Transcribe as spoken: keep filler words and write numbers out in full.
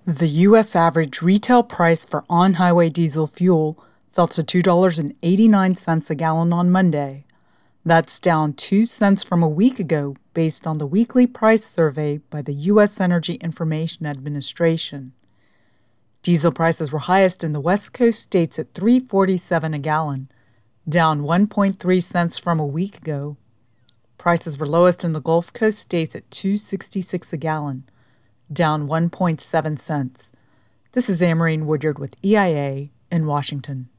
The U S average retail price for on-highway diesel fuel fell to two dollars and eighty-nine cents a gallon on Monday. That's down two cents from a week ago based on the weekly price survey by the U S Energy Information Administration. Diesel prices were highest in the West Coast states at three dollars and forty-seven cents a gallon, down one point three cents from a week ago. Prices were lowest in the Gulf Coast states at two dollars and sixty-six cents a gallon, down one point seven cents. This is Amarine Woodyard with E I A in Washington.